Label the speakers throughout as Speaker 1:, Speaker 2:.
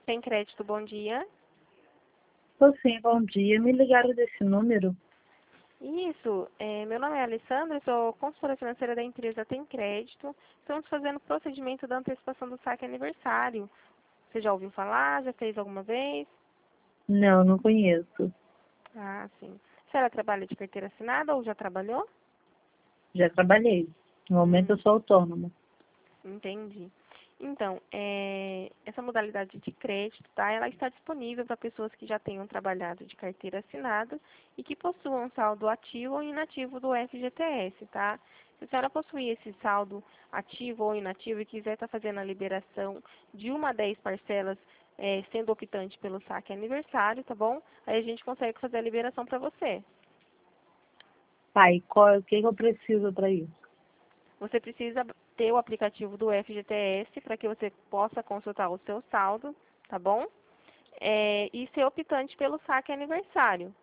Speaker 1: Tem crédito, bom dia.
Speaker 2: Tô sim, bom dia. Me ligaram desse número?
Speaker 1: Isso, meu nome é Alessandra, sou consultora financeira da empresa Tem Crédito. Estamos fazendo o procedimento da antecipação do saque aniversário. Você já ouviu falar? Já fez alguma vez?
Speaker 2: Não, não conheço.
Speaker 1: Ah, sim. A senhora trabalha de carteira assinada ou já trabalhou?
Speaker 2: Já trabalhei. No momento eu
Speaker 1: Hum,
Speaker 2: sou autônoma.
Speaker 1: entendi. Então, essa modalidade de crédito, tá? Ela está disponível para pessoas que já tenham trabalhado de carteira assinada e que possuam saldo ativo ou inativo do FGTS, tá? Se a senhora possuir esse saldo ativo ou inativo e quiser estar fazendo a liberação de 1 a 10 parcelas, sendo optante pelo saque aniversário, tá bom? Aí a gente consegue fazer a liberação para você.
Speaker 2: Tá, e o que eu preciso para isso?
Speaker 1: Você precisa ter o aplicativo do FGTS para que você possa consultar o seu saldo, tá bom? E ser optante pelo saque aniversário.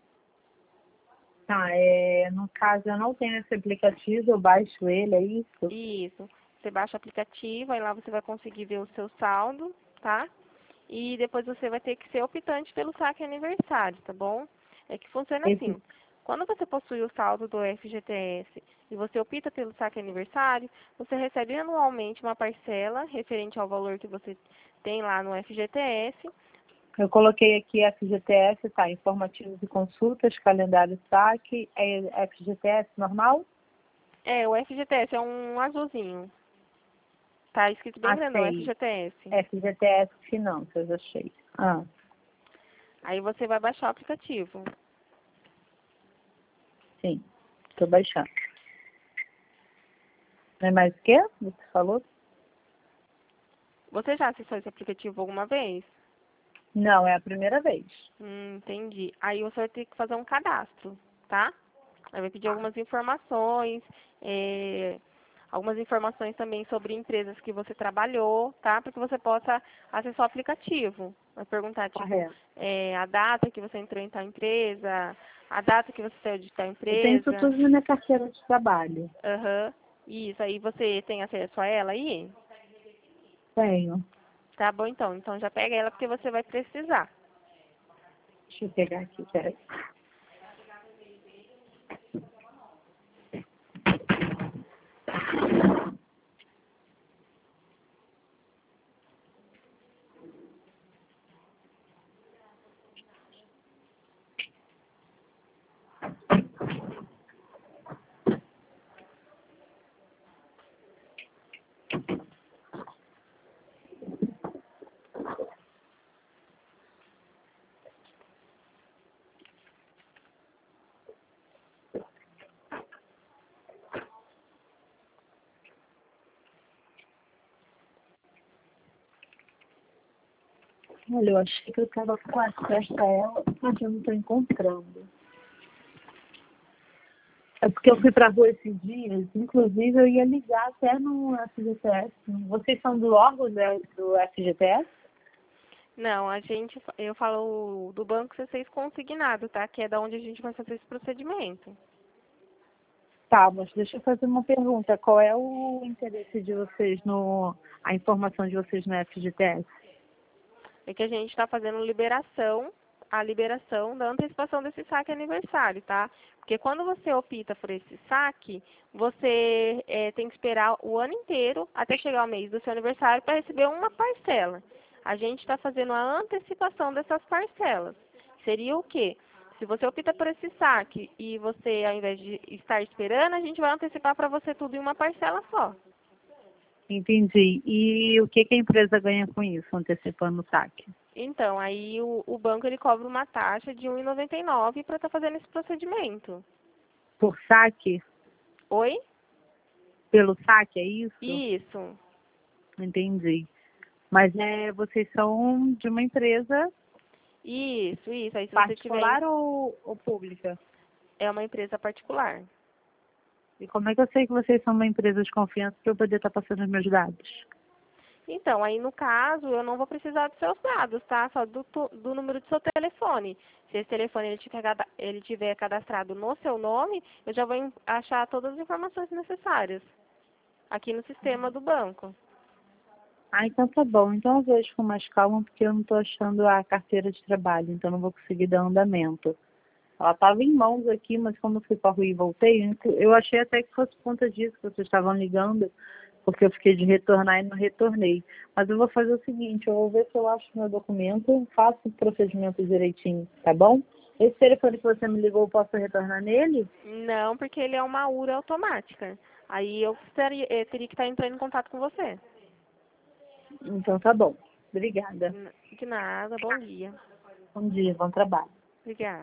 Speaker 2: Tá, no caso eu não tenho esse aplicativo, eu baixo ele, é isso?
Speaker 1: Isso. Você baixa o aplicativo, aí lá você vai conseguir ver o seu saldo, tá? E depois você vai ter que ser optante pelo saque aniversário, tá bom? É que funciona
Speaker 2: Esse,
Speaker 1: assim. Quando você possui o saldo do FGTS e você opta pelo saque aniversário, você recebe anualmente uma parcela referente ao valor que você tem lá no FGTS.
Speaker 2: eu coloquei aqui FGTS, tá, informativos e consultas, calendário saque, é FGTS normal?
Speaker 1: O FGTS é um azulzinho. Tá escrito bem grandão,
Speaker 2: Achei.
Speaker 1: FGTS.
Speaker 2: FGTS Finanças, achei. Ah,
Speaker 1: Aí você vai baixar o aplicativo.
Speaker 2: sim, tô baixando. Não é mais o quê? Você falou?
Speaker 1: Você já acessou esse aplicativo alguma vez?
Speaker 2: Não, é a primeira vez.
Speaker 1: Entendi. Aí você vai ter que fazer um cadastro, tá? Aí vai pedir algumas informações também sobre empresas que você trabalhou, tá? Para que você possa acessar o aplicativo. Vai perguntar, tipo,
Speaker 2: Correto.
Speaker 1: a data que você entrou em tal empresa, a data que você saiu de tal
Speaker 2: Eu tenho isso
Speaker 1: empresa.
Speaker 2: tudo na minha carteira de trabalho.
Speaker 1: Aham. Isso, aí você tem acesso a ela aí?
Speaker 2: Tenho.
Speaker 1: Tá bom, então. Então já pega ela porque você vai precisar.
Speaker 2: Deixa eu pegar aqui, peraí. Olha, eu achei que eu estava com acesso a ela, mas eu não estou encontrando. É porque eu fui para a rua esses dias, inclusive eu ia ligar até no FGTS. Vocês são do órgão do FGTS?
Speaker 1: Não, eu falo do banco C6 consignado, tá? Que é da onde a gente vai fazer esse procedimento.
Speaker 2: Tá, mas deixa eu fazer uma pergunta. Qual é o interesse de vocês a informação de vocês no FGTS?
Speaker 1: É que a gente está fazendo a liberação da antecipação desse saque aniversário, tá? Porque quando você opta por esse saque, você tem que esperar o ano inteiro até chegar o mês do seu aniversário para receber uma parcela. A gente está fazendo a antecipação dessas parcelas. Seria o quê? Se você opta por esse saque e você, ao invés de estar esperando, a gente vai antecipar para você tudo em uma parcela só.
Speaker 2: Entendi. E o que a empresa ganha com isso, antecipando o saque?
Speaker 1: Então, aí o banco ele cobra uma taxa de 1,99 para estar fazendo esse procedimento.
Speaker 2: Por saque?
Speaker 1: Oi?
Speaker 2: Pelo saque, é isso?
Speaker 1: Isso.
Speaker 2: Entendi. Mas vocês são de uma empresa
Speaker 1: Isso. Aí se você tiver,
Speaker 2: particular ou pública?
Speaker 1: é uma empresa particular.
Speaker 2: E como é que eu sei que vocês são uma empresa de confiança para eu poder estar passando os meus dados?
Speaker 1: Então, aí no caso, eu não vou precisar dos seus dados, tá? Só do número do seu telefone. Se esse telefone ele tiver cadastrado no seu nome, eu já vou achar todas as informações necessárias aqui no sistema do banco.
Speaker 2: Ah, então tá bom. Então eu vejo com mais calma, porque eu não estou achando a carteira de trabalho, então não vou conseguir dar andamento. Ela estava em mãos aqui, mas como eu fui para a rua e voltei, eu achei até que fosse por conta disso que vocês estavam ligando, porque eu fiquei de retornar e não retornei. Mas eu vou fazer o seguinte, eu vou ver se eu acho meu documento, faço o procedimento direitinho, tá bom? Esse telefone que você me ligou, eu posso retornar nele?
Speaker 1: Não, porque ele é uma URA automática. Aí eu teria que estar entrando em contato com você.
Speaker 2: Então tá bom. Obrigada.
Speaker 1: De nada, bom dia.
Speaker 2: Bom dia, bom trabalho.
Speaker 1: Obrigada.